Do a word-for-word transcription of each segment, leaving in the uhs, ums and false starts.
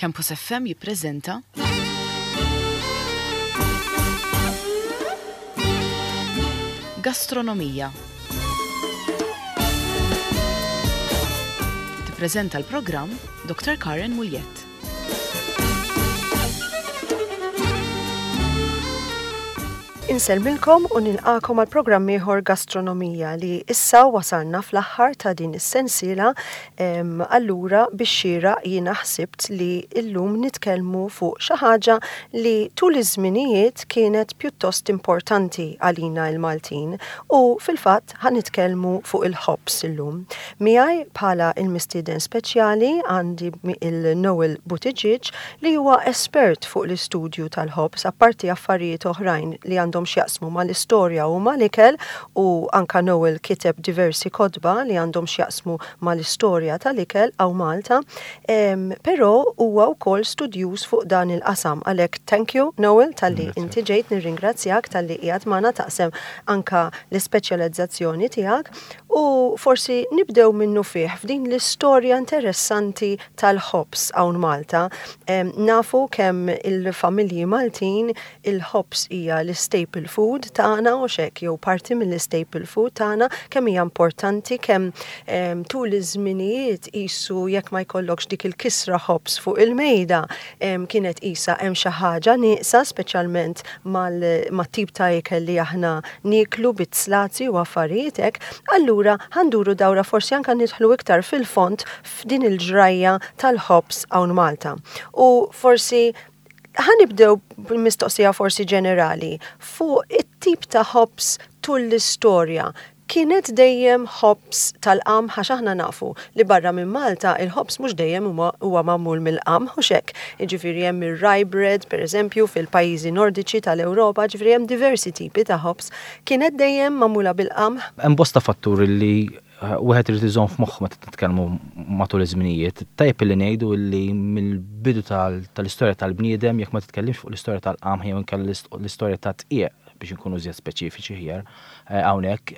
Campus F M jippreżenta Gastronomija. Tippreżenta l-programm doktor Karen Muljet. Inselmilkom u nilqakom għal programm ieħor Gastronomija li issa wasalna fl-aħħar ta' din is-sensiela. Allura bix-xira jiena ħsibt li llum nitkellmu fuq xi ħaġa li tul iż-żminijiet kienet pjuttost importanti għalina l-Maltin u fil-fatt ħanitkellmu fuq il-ħobs illum. Miegħi bħala il-mistieden speċjali għandi il-Noel Buttigieg li huwa espert fuq l-istudju tal-ħobs apparti affarijiet oħrajn li għandhom xjaqsmu mal-istorja u mal-ikel u anka Noel kiteb diversi kodba li għandhom xjaqsmu mal-istorja tal-ikel għaw Malta, um, pero huwa wkoll studjuż fuq dan il-qasam. Għalhekk thank you Noel tal-li inti ġejt nirringrazzjak tal-li qiegħed magħna taqsem anka l-ispeċjalizzazzjoni tiegħek u forsi nibdew minnu fih f'din l-istorja interessanti tal-ħobs hawn Malta. Um, nafu kemm il-familji Maltin il-ħobs hija l-staple il-food tagħna u xek jew parti mill-staple food tagħna kemm hija importanti kemm um, tul iż-żminijiet qisu jekk ma jkollokx dik il-kisra ħobs fuq il-mejda um, kienet qisha hemm xi ħaġa nieqsa speċjalment mat-tip ta' ikel li aħna nieklu bit-slazzi u affarijiet hekk. Allura ħanduru dawra forsi anke nidħlu iktar fil-font f'din il-ġrajja tal-ħobs hawn Malta. U forsi ħanibdew bil-mistoqsija forsi ġenerali fuq it-tip ta' ħobs tul l-istorja. Kienet dejjem ħobs tal-qam ħax aħna nafu li barra minn Malta il-ħobs mhux dejjem huwa magħmul mill-qam u xek. Jiġifieri hemm ir-rye bread pereżempju fil-pajjiżi nordiċi tal-Ewropa, ġifieri hemm diversi tipi ta' ħobs. Kienet dejjem magħmula bil-qam? Hemm bosta fatturi li wieħed irid iżomm f'moħħ meta titkellmu matul iż-żminijiet. Tajjeb li ngħidu li mill-bidu tal-istorja tal-bniedem jekk ma titkellimx fuq l-istorja tal-qam jew inkella l-istorja ta' tqieq biex inkunu żjed speċifiċi ħjar hawnhekk.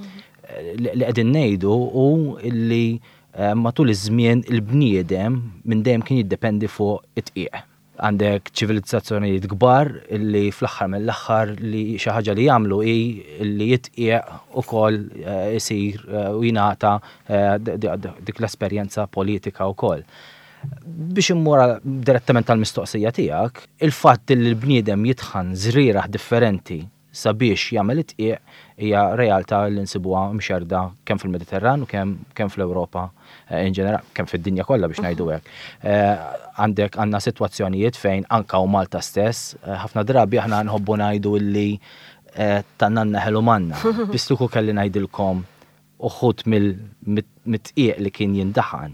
Li qegħdin ngħidu hu li matul iż-żmien il-bniedem minn dejjem kien jiddependi fuq it-tqieq. Għandek ċivilizzazzjonijiet kbar li fl-aħħar mill-aħħar li xi ħaġa li jagħmlu hi li jitqieq ukoll isir u jingħata dik l-esperjenza politika wkoll. Biex immura direttament tal-mistoqsija tiegħek, il-fatt li l-bniedem jitħan żrieraħ differenti sabiex jagħmel it-tqieq hija realtà li nsibuha mxerda kemm fil-Mediterran u kemm kemm fl-Ewropa in ġenerali, kemm fid-dinja kollha biex ngħidu hekk. Għandek għandna sitwazzjonijiet fejn anke u Malta stess, ħafna drabi aħna nħobbu ngħidu li tannanna ħelu manna. Bistuku kelli ngħidilkom uħud mill-tqieq li kien jindaħan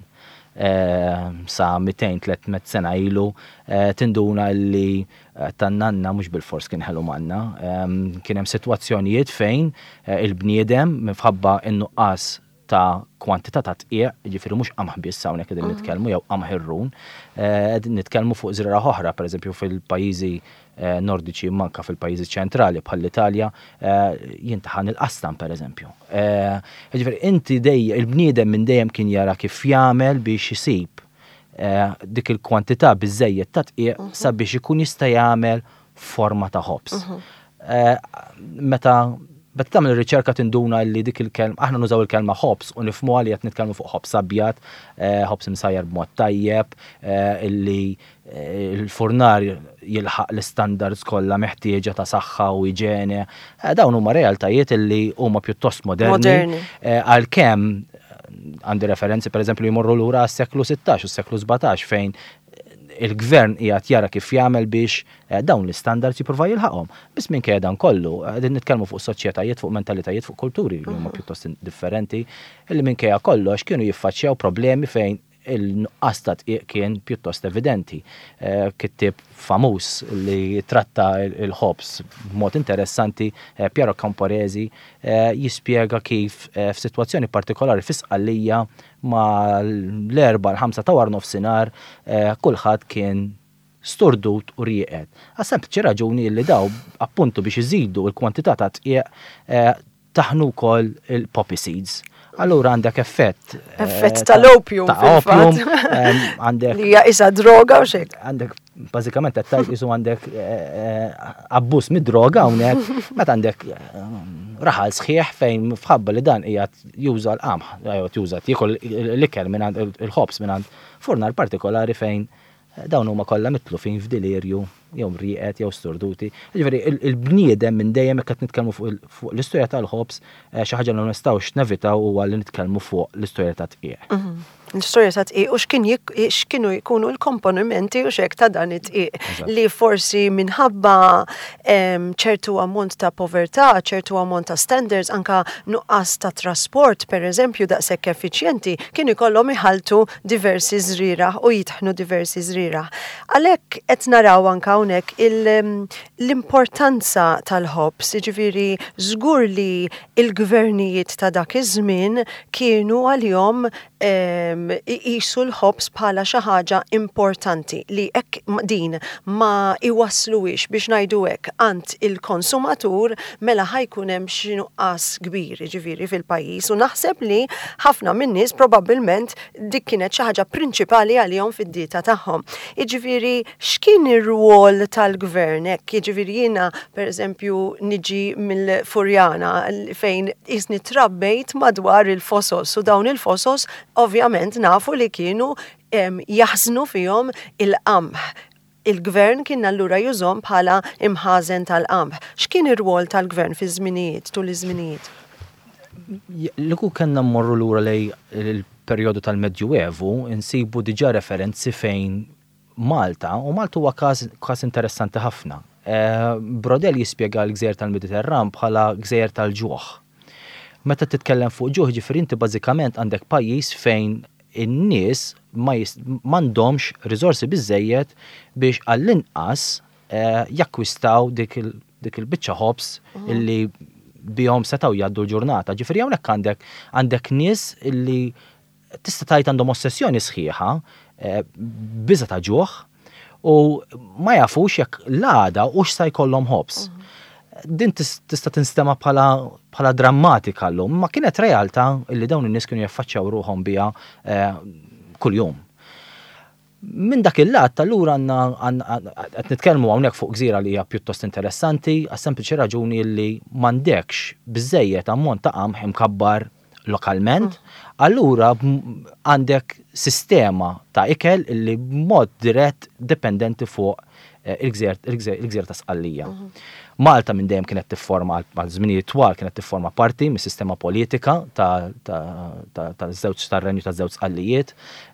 sa mitejn tlietmija sena ilu tinduna li tannanna mhux bil-fors kien ħelu manna. Kien hemm sitwazzjonijiet fejn il-bniedem minħabba in-nuqqas ta' kwantità ta' tqieq, jiġifieri mhux qamħ biss hawnhekk qegħdin nitkellmu jew qamħ irrun, qegħdin nitkellmu fuq żrieraħ oħra, pereżempju fil-pajjiżi nordiċi manka fil-pajjiżi ċentrali bħall-Italja jintaħan il-qastan pereżempju. Jiġifieri inti dejjem il-bniedem minn dejjem kien jara kif jagħmel biex isib dik il-kwantità biżżejjed ta' tqieq sabiex ikun jista' jagħmel forma ta' ħobs. Meta Bet tagħmel ir-riċerka tinduna li dik il-kelma aħna nużaw il-kelma ħobs u nifhmuha li qed nitkellmu fuq ħobs abjad, ħobs msajjar b'mod tajjeb, illi il-furnar jilħaq l-standards kollha meħtieġa ta' saħħa u iġene. Dawn huma realtajiet illi huma pjuttost moderni. Għalkemm għandi referenzi pereżempju jmorru lura għas-seklu sittax u s-seklu sebgħatax fejn il-gvern qiegħed jara kif jagħmel biex dawn l-istandards jipprova jilħaqhom. Biss minkejja dan kollu, qegħdin nitkellmu fuq soċjetajiet, fuq mentalitajiet, fuq kulturi li huma pjuttost differenti, illi minkejja kollox kienu jiffaċċjaw problemi fejn il-nuqqas ta' tqieq kien pjuttost evidenti. Kittib famuż li tratta il-ħobs b'mod interessanti, Piero Camporesi, jispjega kif f'sitwazzjoni partikolari fis-Sqallija ma l-erba' l-ħamsa ta' war nofsinhar kulħadd kien stordut u rieqed. Għas-sempliċi raġuni li daw appuntu biex iżidu l-kwantità ta' tqieq taħnu wkoll il-poppy seeds. Allura għandek effett. Effett tal-opium. Ta' opium. Għandek. Li hija isa droga u xek. Għandek, bażikament qed tajt isu għandek abbuż mid-droga hawnhekk, meta għandek raħal sħiħ fejn fħabba li dan qiegħed juża l-qamħ, qiegħed juża jieħol l-ikel minn il-ħobs minn furnar partikolari fejn dawn huma kollha mitlufin f'delirju, jew mrieqed, jew storduti. Ġifieri il-bniedem minn dejjem qed nitkellmu fuq l-istorja tal-ħobs xi ħaġa li ma nistgħux nevitaw huwa li nitkellmu fuq l-istorja ta' tqieq. L-istorja ta' tqiq u x'kienu jkunu l-komponimenti u xek ta' dan it-tqiq li forsi minħabba ċertu ammont ta' povertà, ċertu ammont ta' standards, anka nuqqas ta' trasport, per eżempju, daqshekk effiċjenti, kienu jkollhom iħaltu diversi żrieraħ u jitħnu diversi żrieraħ. Għalhekk qed naraw anka hawnhekk l-importanza tal-ħobs, jiġifieri żgur li l-gvernijiet ta' dak iż-żmien kienu għalihom iqisu l-ħobs bħala xi ħaġa importanti li hekk din ma iwassluwix biex ngħidu hekk għand il-konsumatur mela ħajkun hemm xi nuqqas kbir jiġifieri fil-pajjiż u naħseb li ħafna min-nies probabbilment dik kienet xi ħaġa prinċipali għalihom fid-dieta tagħhom. Jiġifieri x'kien ir-rwol tal-gvern hekk, jiġifieri jiena pereżempju niġi mill-Furjana fejn isni trabbejt madwar il-fosos u dawn il-fosos ovvjament nafu li kienu jaħznu fihom il-qamħ. Il-gvern kien allura jużhom bħala imħażen tal-qamħ. X'kien ir-rwol tal-gvern fi żminijiet tul iż-żminijiet? L-ku kellna mmorru lura lej il-perjodu tal-Medjuevu insibu diġà referenzi fejn Malta, u Malta huwa każ interessanti ħafna. Brodel jispjega l-gżejjer tal-Mediterran bħala gżejjer tal-ġuħ. Meta titkellem fuq ġuħ ġifieri inti bażikament għandek pajjiż fejn in-nies m'għandhomx riżorsi biżejjed biex għall-inqas jakkwistaw dik il-biċċa ħobs illi bihom setgħu jgħaddu l-ġurnata. Ġifieri hawnhekk għandek għandek nies illi tista' tgħid għandhom ossessjoni sħiħa biża ta' ġuħ u ma jafux jekk l-għada u x'sa jkollhom ħobs. Din tista' tinstema bħala drammatika llum, ma kienet realtà illi dawn in-nies kienu jaffaċċjaw ruħhom biha kuljum. Minn dak il-lat allura għandna qed nitkellmu hawnhekk fuq gżira li hija pjuttost interessanti għas sempliċi raġuni li m'għandekx biżejjed ammont ta' qamħ imkabbar lokalment, allura għandek sistema ta' ikel illi b'mod dirett dipendenti fuq il-gżejjer ta' Sqallija. Malta minn dejjem kienet tifforma għal żminijiet twal kienet tifforma parti mis-sistema politika tal-żewġ tar-renju taż-żewġ Sqallijiet.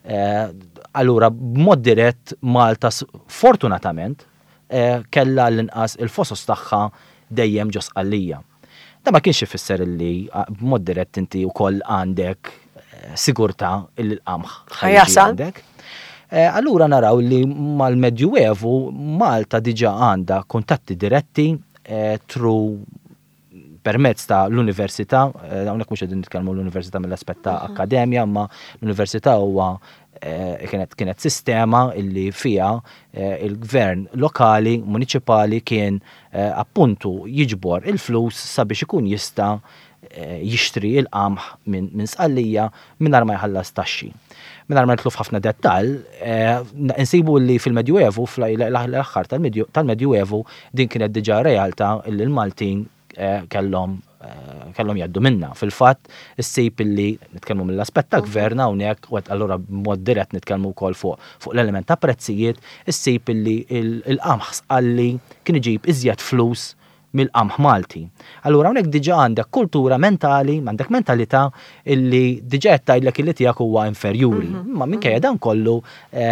Allura b'mod dirett Malta fortunatament kellha l-inqas il-fosos tagħha dejjem ġo Sqallija. Da ma kienx ifisser illi b'mod dirett inti wkoll għandek sigurtà illi l-qamħ għandek. Allura naraw li mal-Medjuevu Malta diġà għandha kuntatti diretti tru permezz ta' l-università, hawnhekk mhux qegħdin nitkellmu l-università mill-aspett ta' akkademja, ma l-università huwa kienet sistema illi fiha il-gvern lokali, municipali kien appuntu jiġbor il-flus sabiex ikun jista' jixtri il-qamħ minn Sqallija mingħajr ma jħallas taxxi. Mingħajr ma nitluf ħafna dettall, insibu li fil-Medjuevu, fl-aħħar tal-Medjuevu, din kienet diġà realtà li l-Maltin kellhom kellhom jgħaddu minnha. Fil-fatt, issib illi nitkellmu mill-aspett ta' gvern hawnhekk u allura b'mod dirett nitkellmu wkoll fuq l-element ta' prezzijiet, issib illi l-qamħ Sqalli kien iġib iżjed flus mill-qamħ Malti. Allura hawnhekk diġà għandek kultura mentali, għandek mentalità illi diġà qed tgħidlek illi tiegħek huwa inferjuri. Ma minkejja dan kollu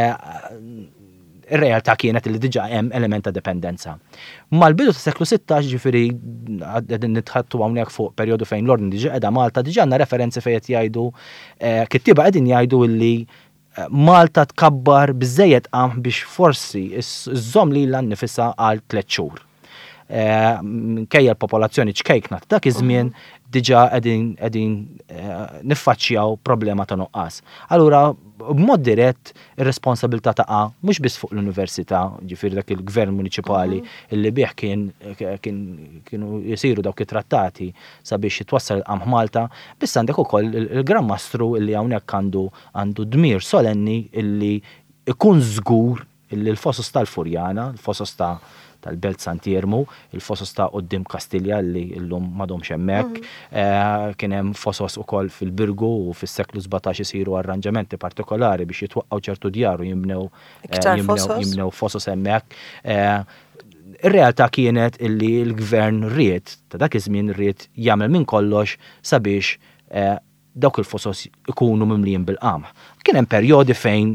ir-realtà kienet li diġà hemm element ta' dipendenza. Mal-bidu ta' seklu sittax ġifieri qegħdin nitħattu hawnhekk fuq perjodu fejn l-ordni diġà qiegħda Malta, diġà għandna referenzi fejn qed jgħidu kittieba qegħdin jgħidu illi Malta tkabbar biżejjed qamħ biex forsi iżżomm lilha nnifisha għal tliet xhur. Minkejja l-popolazzjoni ċkejkna dak iż-żmien diġà qegħdin qegħdin niffaċċjaw problema ta' nuqqas. Allura b'mod dirett ir-responsabilità taqa' mhux biss fuq l-università, ġifieri dak il-gvern municipali illi bih kien kienu jisiru dawk it-trattati sabiex jitwassal il-qamħ Malta, biss għandek ukoll il-Gran Mastru illi hawnhekk għandu għandu dmir solenni illi ikun żgur illi l-fosos tal-Furjana, l-fosos ta' tal-Belt Santiermu, il-fosos ta' qoddim Kastilja li llum m'għadhomx hemmhekk, kien hemm fosos ukoll fil-Birgu u fis-seklu sebgħtax isiru arranġamenti partikolari biex jitwaqqgħu ċertu djar u jibnew jibnew fosos hemmhekk. Ir-realtà kienet illi l-gvern ried ta' dak iż-żmien ried jagħmel minn kollox sabiex dawk il-fosos ikunu mimlijin bil-qamħ. Kien hemm perjodi fejn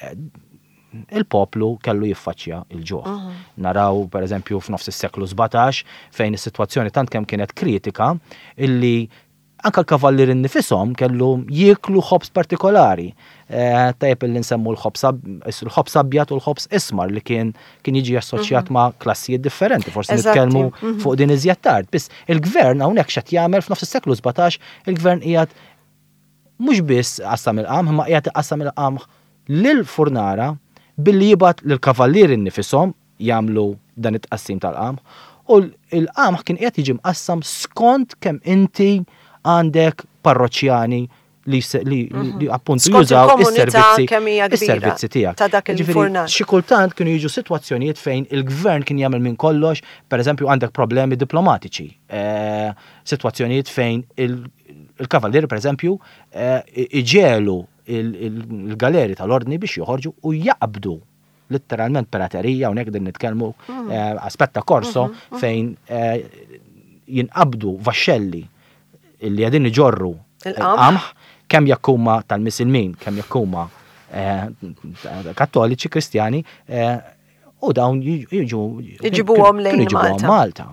il-poplu kellu jiffaċċja il-ġuħ. Naraw, per eżempju, f'nofs is-seklu sebgħtax fejn is-sitwazzjoni tant kemm kienet kritika illi anke l-kavallier innifisom kellu jieklu ħobs partikolari. Tajjeb illi nsemmu l-ħobs abjad u l-ħobs ismar li kien kien jiġi assoċjat ma' klassijiet differenti, forsi nitkellmu fuq din iżjed tard. Biss il-gvern hawnhekk x'qed jagħmel f'nofs is-seklu sebgħtax, il-gvern qiegħed mhux biss qassam il-qamħ, ma qiegħed iqassam il-qamħ lil-Furnara billi jibat l-kavallieri nifisom jagħmlu dan it-qassim tal-qamħ u l-qamħ kien qiegħed jiġi mqassam skont kemm inti għandek parroċjani li li appuntu jużaw is-servizzi is-servizzi tiegħek. Ta' dak il-furnar. Xi kultant kienu jiġu sitwazzjonijiet fejn il-gvern kien jagħmel minn kollox, pereżempju għandek problemi diplomatiċi. Sitwazzjonijiet fejn il-kavallieri pereżempju iġelu il-galeri tal-ordni biex joħorġu u jaqbdu letteralment piraterija, hawnhekk din nitkellmu aspetta korso fejn jinqabdu vaxxelli illi qegħdin iġorru il-qamħ kemm jekk huma tal-Misilmin, kemm jekk huma Kattoliċi, Kristjani, u dawn jiġu Iġibuhom lejn Malta.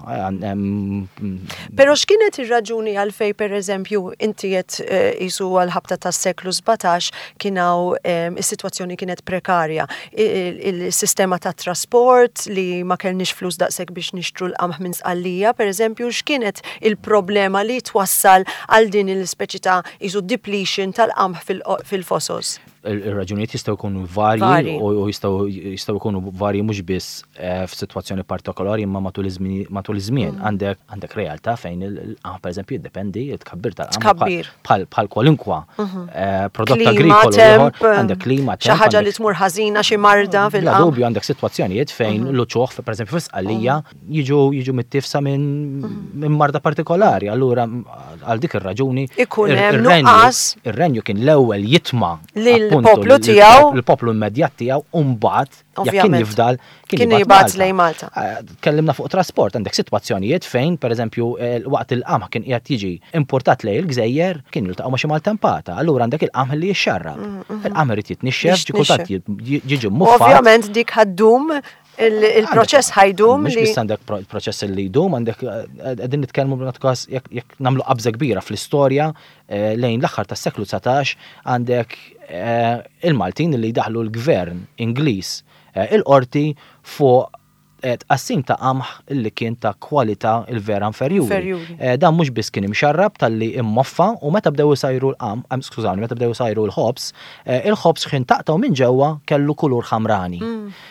Però x'kienet ir-raġuni għalfejn pereżempju inti qed qisu għall-ħabta tas-seklu sebgħatax kien hawn is-sitwazzjoni kienet prekarja. Il-sistema tat trasport li ma kellniex flus daqshekk biex nixtru l-qamħ minn Sqallija, pereżempju, x'kienet il-problema li twassal għal din il-speċi ta' qisu depletion tal-qamħ fil-fosos? Il-raġunijiet jistgħu jkunu varji u jistgħu jkunu varji mhux biss f'sitwazzjoni partikolari imma matul iż-żmien. Għandek għandek realtà fejn il-qamħ pereżempju jiddependi tkabbir tal-qamħ bħal kwalinkwa prodott agrikolu ieħor, għandek klima, xi ħaġa li tmur ħażina xi marda fil-qamħ. Bla dubju għandek sitwazzjonijiet fejn l-uċuħ pereżempju fis-Sqallija jiġu jiġu mittifsa minn marda partikolari. Allura għal dik ir-raġuni ir-Renju kien l-ewwel jitma' il-poplu tiegħu, il-poplu immedjat tiegħu u mbagħad jekk kien jifdal kien jibgħat lejn Malta. Tkellimna fuq trasport, għandek sitwazzjonijiet fejn pereżempju waqt il-qamħ kien qiegħed jiġi importat lejn il-Gżejjer kien jiltaqgħu ma' xi Maltempata. Allura għandek il-qamħ li jixxarrab. Il-qamħ irid jitnixxef, xi kultant jiġi muffat. Ovvjament dik ħaddum il-proċess ħajdum li. Mhux biss għandek proċess li jdum, għandek qegħdin nitkellmu b'notkas jekk nagħmlu qabża kbira fl-istorja lejn l-aħħar tas-seklu tsatax għandek il-Maltin li daħlu l-gvern Ingliż il-qorti fuq tqassim ta' qamħ li kien ta' kwalità il-vera inferjuri. Dan mhux biss kien imxarrab tal-li immoffa u meta bdew isajru l-qamħ, skużawni, meta bdew isajru l-ħobs, il-ħobs kien taqtaw minn ġewwa kellu kulur ħamrani.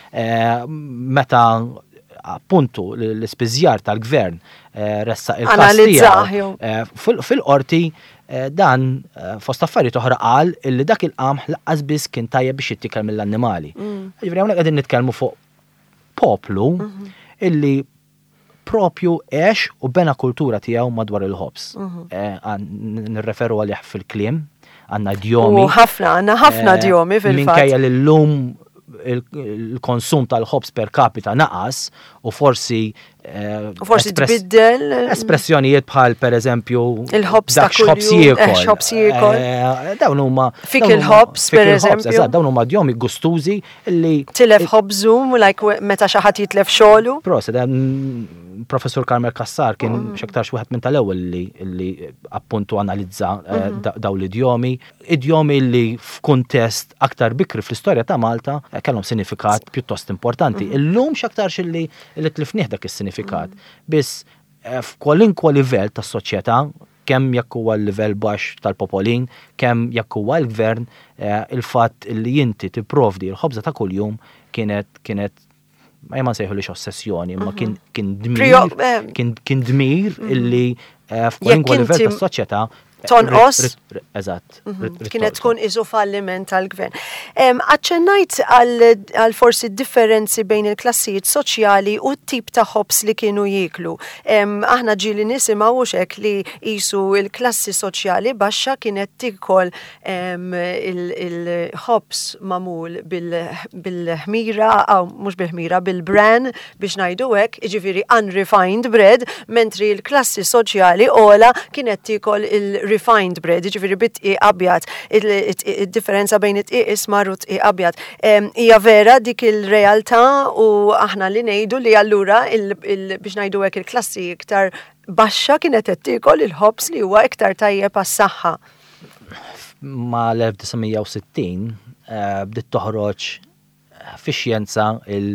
Meta appuntu l-ispiżjar tal-gvern ressa il-kastija fil-qorti dan fost affarijiet oħra qal illi dak il-qamħ laqqas biss kien tajjeb biex jittikal mill-annimali. Ġifieri hawnhekk qegħdin nitkellmu fuq poplu illi propju għex u bena kultura tiegħu madwar il-ħobs. Nirreferu għalih fil-kliem, għandna djomi. U ħafna, għandna ħafna djomi fil-fatt. Minkejja li llum il-konsum tal-ħobs per capita naqas u forsi U forsi tbiddel espressjonijiet bħal pereżempju il-ħobs ta' jiekol. Dawn huma fik il-ħobs pereżempju. Dawn huma djomi gustużi li tilef ħobżum like meta xi ħadd jitlef xogħlu. Proset, Professur Karmel Kassar kien x'aktarx wieħed minn tal-ewwel li appuntu analizza dawn l-idjomi. Idjomi li f'kuntest aktar bikri fl-istorja ta' Malta kellhom sinifikat pjuttost importanti. Illum x'aktarx li tlifnieh dak is-sinifikat. Biss f'kwalinkwa livell tas-soċjetà kemm jekk huwa l-livell baxx tal-popolin, kemm jekk huwa l-gvern, il-fatt li inti tipprovdi l-ħobża ta' kuljum kienet kienet ma jman sejħu ossessjoni, ma kien kien dmir, kien dmir illi f'kwalinkwa livell tas-soċjetà tonqos. Eżatt. Kienet tkun iżu falliment tal-gvern. Aċċennajt għal forsi differenzi bejn il-klassijiet soċjali u t-tip ta' ħobs li kienu jiklu. Aħna ġili nisimgħu hekk li jisu il-klassi soċjali baxxa kienet tikol il-ħobs mamul bil-ħmira, aw mhux bil-ħmira, bil-bran biex ngħidu hekk, jiġifieri unrefined bread, mentri l-klassi soċjali ola kienet tikol il- refined bread, ġifiri bitqi abjad, il-differenza bejn it-qi ismar u t-qi abjad. Hija vera dik il-realtà u aħna li ngħidu li allura biex ngħidu hekk il-klassi iktar baxxa kienet qed tikol il-ħobs li huwa iktar tajjeb għas-saħħa. Ma l-1960 bdiet toħroġ fix-xjenza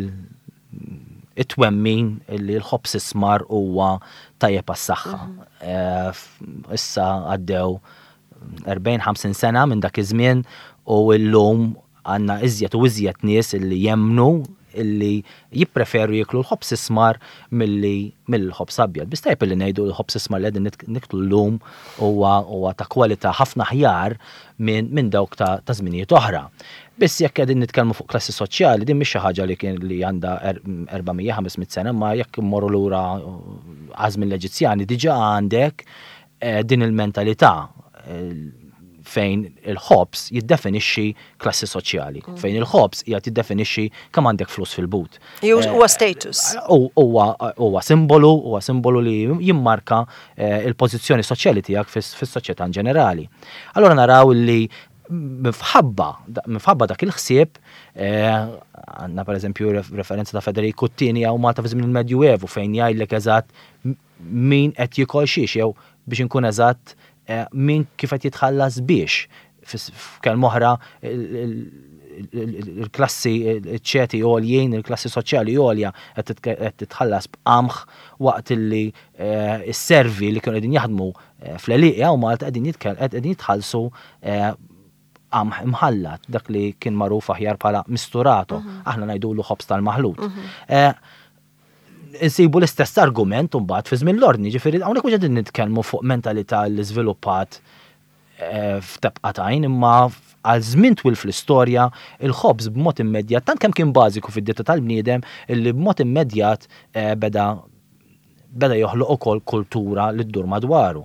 it-twemmin li l-ħobs ismar huwa tajjeb għas-saħħa. Issa għaddew erbgħin ħamsin sena minn dak iż-żmien u llum għandna iżjed u iżjed nies illi jemmnu illi jippreferu jiklu l-ħobs ismar milli mill-ħobs abjad. Biss tajjeb illi ngħidu l-ħobs ismar li qegħdin niklu llum huwa ta' kwalità ħafna aħjar minn dawk ta' żminijiet oħra. Biss jekk qegħdin nitkellmu fuq klassi soċjali, din mhix xi ħaġa li kien li għandha erba'mija ħamesmien sena, ma jekk immorru lura għażmin l-Eġizzjani diġà għandek din il-mentalità fejn il-ħobs jiddefinixxi klassi soċjali, fejn il-ħobs qiegħed jiddefinixxi kemm għandek flus fil-but. Huwa status. Huwa simbolu, huwa simbolu li jimmarka il-pożizzjoni soċjali tiegħek fis-soċjetà ġenerali. Allura naraw li mifħabba, mifħabba dak il-ħsieb, għandna per eżempju referenza ta' Federico Tini għaw Malta fi żmien il-Medjuevu fejn jgħidlek eżatt min qed jikol xiex jew biex inkun eżatt min kif qed jitħallas biex. F'kelma oħra il-klassi ċeti għoljien, il-klassi soċjali għolja qed titħallas b'qamħ waqt li s-servi li kienu qegħdin jaħdmu fl-Eliqja u Malta qegħdin jitħallsu qamħ imħallat, dak li kien magħruf aħjar bħala misturato, aħna ngħidulu ħobs tal-maħlut. Insibu l-istess argument mbagħad fi żmien l-ordni, ġifieri hawnhekk mhux qegħdin nitkellmu fuq mentalità li żviluppat f'tebqatajn, imma għal żmien twil fl-istorja il-ħobs b'mod immedjat tant kemm kien bażiku fid-dieta tal-bniedem illi b'mod immedjat beda beda joħloq ukoll kultura li ddur madwaru.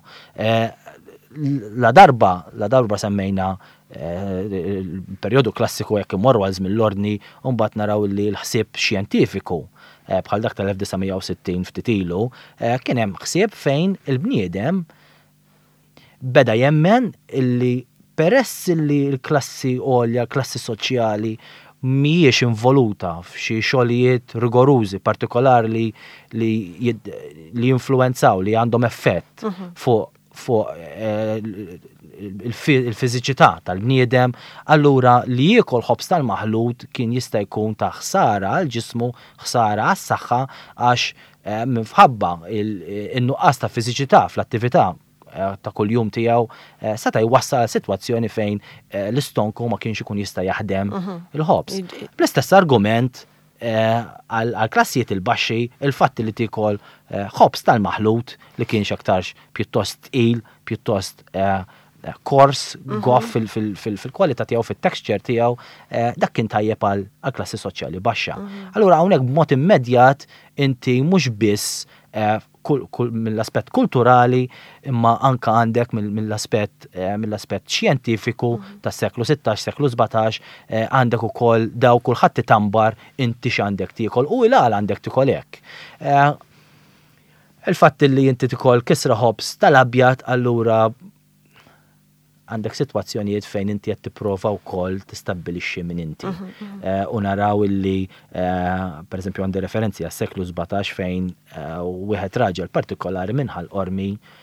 La darba, la darba semmejna il-perjodu klassiku jekk imorru għal żmien l-ordni u mbagħad naraw li l-ħsieb xjentifiku bħal dak tal-elf tisa' u sittin ftit ilu kien hemm ħsieb fejn il-bniedem beda jemmen illi peress illi l-klassi għolja, l-klassi soċjali mhijiex involuta f'xi xogħlijiet rigorużi partikolari li li li influenzaw li għandhom effett fuq fuq il-fiżiċità tal-bniedem, allura li jiekol ħobs tal-maħlut kien jista' jkun ta' ħsara għal ġismu, ħsara għas-saħħa għax minħabba in-nuqqas ta' fiżiċità fl-attività ta' kuljum tiegħu seta' jwassal sitwazzjoni fejn l-istonku ma kienx ikun jista' jaħdem il-ħobs. Bl-istess argument għal klassijiet il-baxxi il-fatt li tikol ħobs tal-maħlut li kienx aktarx pjuttost tqil, pjuttost kors, goff fil-kwalità tiegħu, fit-texture tiegħu, dak kien tajjeb għal klassi soċjali baxxa. Allura hawnhekk b'mod immedjat inti mhux biss mill-aspett kulturali imma anka għandek mill-aspett mill-aspett xjentifiku tas-seklu sittax, seklu sebgħatax għandek ukoll daw kulħadd itambar inti x'għandek tiekol u ilal għandek tikol hekk. Il-fatt li inti tikol kisra ħobs tal-abjad allura għandek sitwazzjonijiet fejn inti qed tipprova wkoll tistabbilixxi minn inti. U naraw illi pereżempju għandi referenzi għas-seklu sebgħatax fejn wieħed raġel partikolari minħal qormi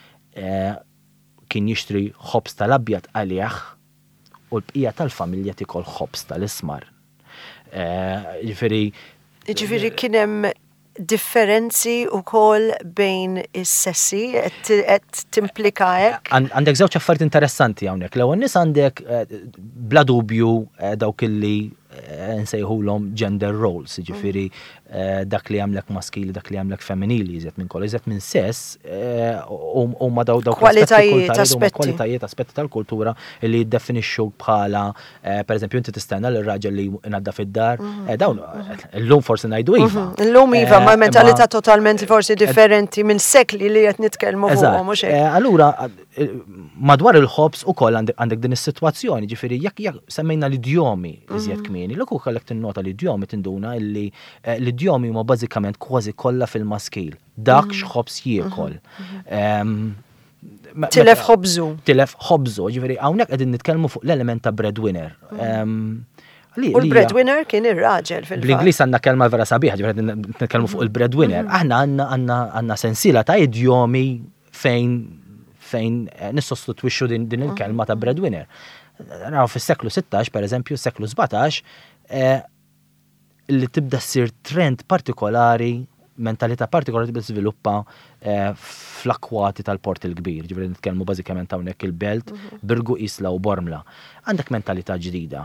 kien jixtri ħobs tal-abjad għalih u l-bqija tal-familja tikol ħobs tal-ismar. Ġifieri Ġifieri kien hemm differenzi wkoll bejn is-sessi qed timplika hekk? Għandek żewġ affarijiet interessanti hawnhekk. L-ewwel nies għandek bla dubju dawk illi nsejħulhom gender roles, jiġifieri dak li għamlek maskili, dak li għamlek femminili, iżjed minn koll, iżjed minn sess, huma daw dawk kwalitajiet aspetti. kwalitajiet aspetti tal-kultura li jiddefinixxu bħala pereżempju inti tistenna l raġel li ngħadda fid-dar, dawn illum forsi ngħidu iva. Illum iva ma' mentalità totalment forsi differenti minn sekli li qed nitkellmu fuqhom mhux hekk. Allura madwar il-ħobs ukoll għandek din is-sitwazzjoni, ġifieri jekk semmejna l-idjomi iżjed kmieni, l ukoll kellek tinnota l-idjomi tinduna illi l-idjomi huma bażikament kważi kollha fil-maskil. Dak x'ħobs jiekol. Tilef ħobżu. Tilef ħobżu, ġifieri hawnhekk qegħdin nitkellmu fuq l-element ta' breadwinner. U l-breadwinner kien ir-raġel fil-fatt. Bl-Ingliż għandna kelma vera sabiħa, ġifieri nitkellmu fuq il-breadwinner. Aħna għandna għandna sensiela ta' idjomi fejn fejn nissostitwixxu din il-kelma ta' breadwinner. Naraw fis-seklu sittax, pereżempju, s-seklu sebgħetax, li tibda ssir trend partikolari, mentalità partikolari tibda żviluppa fl-akwati tal-port il-kbir. Ġifieri nitkellmu bażikament hawnhekk il-Belt, Birgu Isla u Bormla. Għandek mentalità ġdida.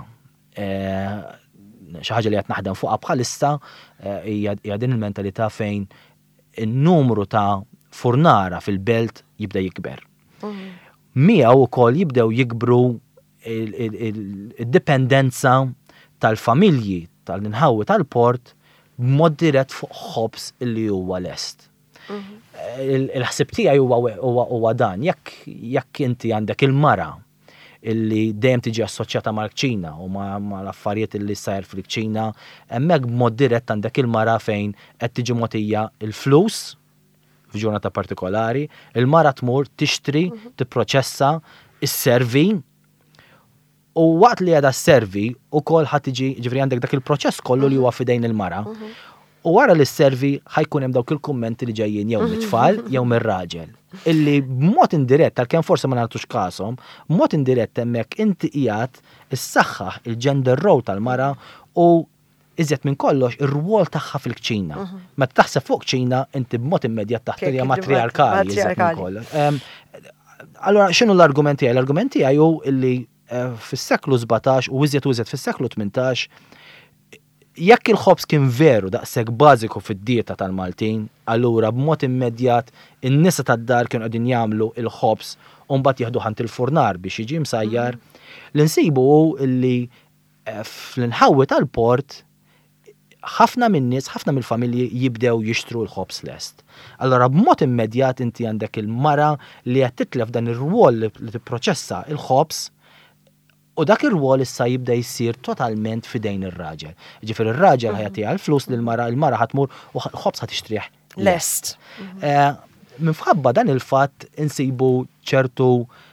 Xi ħaġa li qed naħdem fuqha bħalissa hija din il-mentalità fejn in-numru ta' furnara fil-Belt jibda jikber. Miegħu wkoll jibdew jikbru id-dipendenza tal-familji tal-inħawi tal-port b'mod dirett fuq ħobs illi huwa lest. Il-ħsib tiegħi huwa dan, jekk inti għandek il-mara illi dejjem tiġi assoċjata mal-kċina u mal-affarijiet illi sajr fil-kċina, hemmhekk b'mod dirett għandek il-mara fejn qed tiġi mogħtija il-flus f'ġurnata partikolari, il-mara tmur tixtri, tipproċessa, isservi, u waqt li għada s-servi u kol ħatiġi, ġifri għandek dak il-proċess kollu li huwa fidejn il-mara, u wara li s-servi ħajkun hemm dawk il-kummenti li ġejjin jew mit-tfal jew mir-raġel. Illi b'mod indirett, tal-kemm forsi ma nagħtux kasom, b'mod indirett hemmhekk inti qiegħed issaħħaħ il-gender role tal-mara u iżjed minn kollox ir-rwol tagħha fil-kċina. Meta taħseb fuq kċina inti b'mod immedjat taħt matriarkali iżjed minn kollox. Allora x'inhu l-argument tiegħi? L-argument tiegħi hu illi fis-seklu sebgħetax u iżjed u iżjed fis-seklu tmintax jekk il-ħobs kien veru daqshekk bażiku fid-dieta tal-Maltin, allura b'mod immedjat in-nisa tad-dar kienu qegħdin jagħmlu il-ħobs u mbagħad jieħdu ħant il-furnar biex jiġi msajjar. L-insibu hu illi fl-inħawi tal-port ħafna min-nies, ħafna mill-familji jibdew jixtru l-ħobs lest. Allora b'mod immedjat inti għandek il-mara li qed titlef dan ir-rwol li tipproċessa il-ħobs u dak ir-rwol issa jibda jsir totalment fidejn ir-raġel. Ġifier ir-raġel ħajatiha l-flus lill-mara, il-mara ħatmur u l-ħobs ħatixtrih lest. Minfħabba dan il-fatt insibu ċertu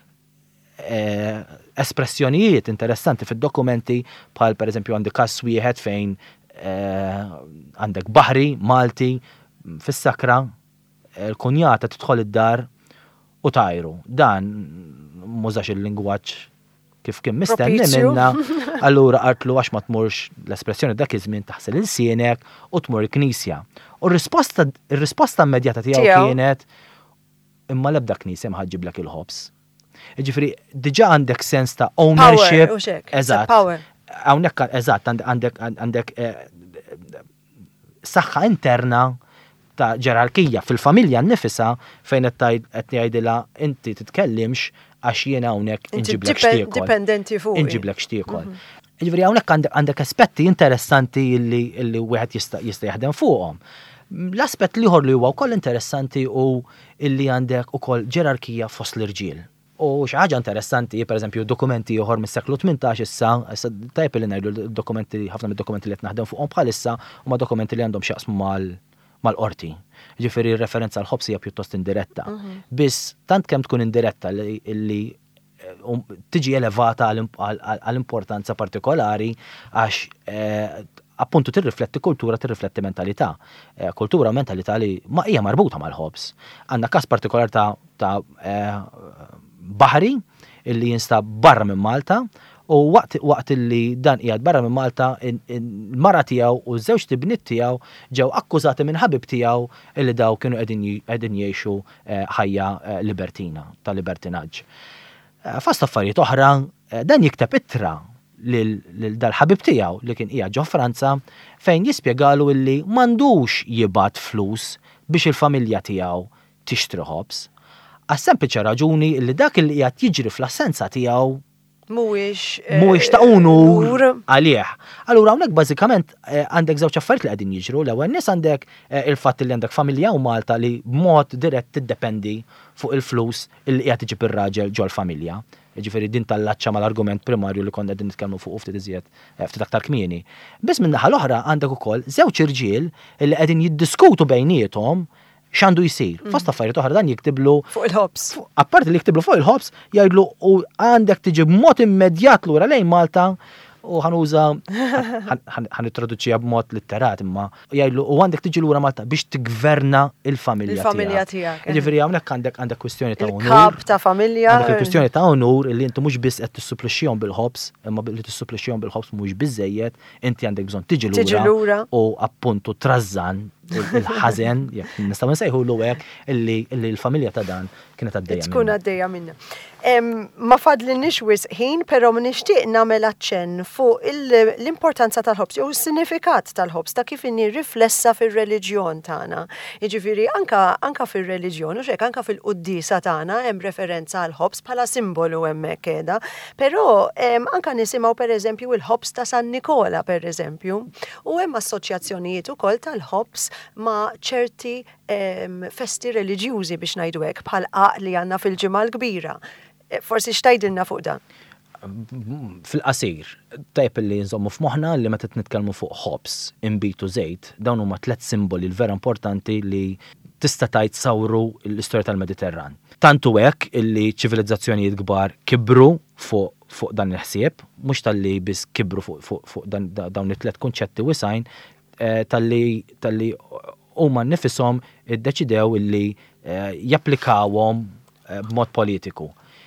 espressjonijiet interessanti fid-dokumenti bħal pereżempju għandi każ wieħed fejn għandek Baħri, Malti, fis-sakra, l-kunjata tidħol id-dar u tajru. Dan mużax il-lingwaġġ kif kien mistenni minna, allura qartlu għax ma tmurx l-espressjoni dak iż-żmien taħsel il-sienek u tmur il-knisja. U r-risposta immedjata tiegħu kienet imma l-ebda knisja ma ħaġġiblek il-ħobs. Jiġifieri diġà għandek sens ta' ownership. Eżatt. Hawnhekk eżatt għandek għandek saħħa interna ta' ġerarkija fil-familja nnifisha fejn qed jgħidilha inti titkellimx għax jiena hawnhekk inġiblek xtiekol. Dipendenti fuq. Inġiblek xtiekol. Jiġifieri hawnhekk għandek aspetti interessanti illi wieħed jista' jaħdem fuqhom. L-aspett ieħor li huwa wkoll interessanti hu illi għandek ukoll ġerarkija fost l-irġiel. U xi ħaġa interessanti, pereżempju dokumenti oħor mis-seklu tmintax issa, issa tajb li ngħidu dokumenti ħafna mid-dokumenti li qed naħdem fuqhom bħalissa huma dokumenti li għandhom x'jaqsmu mal-qorti. Ġifieri r-referenza għall ħobs hija pjuttost indiretta. Biss tant kemm tkun indiretta li tiġi elevata għall-importanza partikolari għax appuntu tirrifletti kultura, tirrifletti mentalità. Kultura u mentalità li ma hija marbuta mal-ħobs. Għandna każ partikolari ta' Baħri illi jinstab barra minn Malta U waqt waqt li dan qiegħed barra minn Malta, il-mara tiegħu u ż-żewġ tibniet tiegħu ġew akkużati minn ħabib tiegħu illi daw kienu qegħdin jgħixu ħajja libertina ta' libertinaġġ. Fost affarijiet oħra, dan jikteb ittra lil dal-ħabib tiegħu li kien qiegħed ġo Franza fejn jispjegalu illi m'għandux jibgħat flus biex il-familja tiegħu tixtri ħobs. Għas-sempliċi raġuni li dak li qiegħed jiġri fl-assenza tiegħu Mhuwiex mhuwiex ta' unur għalih. Allura hawnhekk bażikament għandek żewġ affarijiet li qegħdin jiġru. L-ewwel nies għandek il-fatt li għandek familja u Malta li b'mod dirett tiddependi fuq il-flus li qiegħed iġib ir-raġel ġol familja. Ġifieri din tal-laċċa mal-argument primarju li konna qegħdin nitkellmu fuq ftit iżjed ftit aktar kmieni. Biss minn naħa l-oħra għandek ukoll żewġ irġiel li qegħdin jiddiskutu bejniethom x'għandu jsir. Fost affarijiet oħra dan jiktiblu fuq il-ħobs. Apparti li jiktiblu fuq il-ħobs, jgħidlu u għandek tiġi b'mod immedjat lura lejn Malta u ħanuża ħanitraduċiha b'mod litterat imma jgħidlu u għandek tiġi lura Malta biex tigverna il-familja tiegħek. Il-familja tiegħek. Jiġifieri hawnhekk għandek għandek kwistjoni ta' unur. Il-kap ta' familja. Għandek il-kwistjoni ta' unur li inti mhux biss qed tissupplixxihom bil-ħobs, imma li tissupplixxihom bil-ħobs mhux biżejjed, inti għandek bżonn tiġi lura u appuntu trażżan il-ħażen, jekk nistgħu nsejħulu hekk illi l-familja ta' dan kienet għaddejja. Tkun għaddejja minna. Ma fadlinniex wisq ħin, però nixtieq nagħmel aċċenn fuq l-importanza tal-ħobs jew is-sinifikat tal-ħobs ta' kif inni riflessa fir-reliġjon tagħna. Jiġifieri anka anka fir-reliġjon u x'hekk anka fil-qudiesa tagħna hemm referenza għal ħobs bħala simbolu hemmhekk qiegħda, però anka nisimgħu pereżempju il-ħobs ta' San Nikola pereżempju, u hemm assoċjazzjonijiet ukoll tal-ħobs ma' ċerti festi reliġjużi biex ngħidu hekk bħal qaq li għandna fil-ġimgħa l-kbira. Forsi xtajdilna fuq dan? Fil-qasir, tajb li nżommu f'moħħna li meta nitkellmu fuq ħobs, imbitu żejt, dawn huma tliet simboli l-vera importanti li tista' tgħid sawru l-istorja tal-Mediterran. Tantu hekk illi ċivilizzazzjonijiet kbar kibru fuq fuq dan il-ħsieb, mhux tal-li biss kibru fuq fuq dawn it-tliet kunċetti wisajn, tal-li tal-li huma nifisom iddeċidew illi japplikawhom b'mod politiku.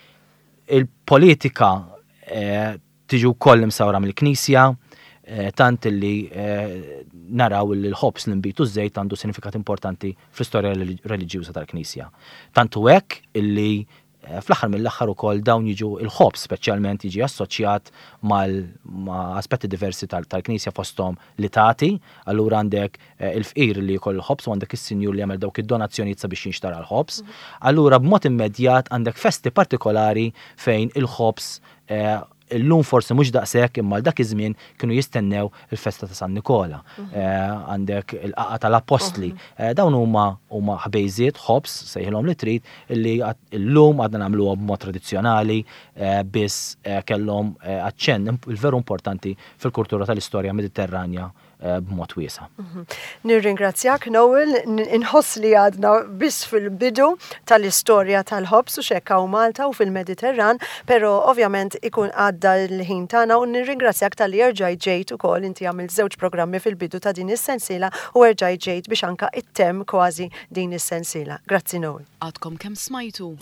Il-politika tiġi wkoll imsawra mill-Knisja, tant illi naraw li l-ħobs li nbitu żejt għandu sinifikat importanti fl-istorja reliġjuża tal-Knisja. Tantu hekk illi fl-aħħar mill-aħħar ukoll dawn jiġu il-ħobs speċjalment jiġi assoċjat ma' aspetti diversi tal-Knisja fosthom li tagħti, allura għandek il-fqir li jkoll il-ħobs u għandek is-sinjur li jagħmel dawk id-donazzjonijiet sabiex jinxtara l-ħobs. Allura b'mod immedjat għandek festi partikolari fejn il-ħobs illum forsi mhux daqshekk imma dak iż-żmien kienu jistennew il-festa ta' San Nikola. Għandek il-qaqa tal-Apostli. Dawn huma huma ħbejżiet ħobs sejħilhom li trid illi llum għadna nagħmluha b'mod tradizzjonali biss kellhom aċċenn il-veru importanti fil-kultura tal-istorja Mediterranja b'mod wiesa'. Nirringrazzjak Noel, inħoss li għadna biss fil-bidu tal-istorja tal-ħobs u xekka u Malta u fil-Mediterran, però ovvjament ikun għadda l-ħin tagħna u nirringrazzjak tal-li erġajt ġejt ukoll inti għamilt żewġ programmi fil-bidu ta' din is-sensiela u erġajt ġejt biex anka ittemm kważi din is-sensiela. Grazzi Noel. Għadkom kemm smajtu.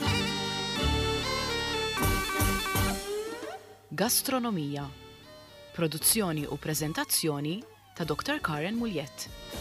Gastronomija. Produzzjoni u preżentazzjoni ta' doktor Karen Mulliett.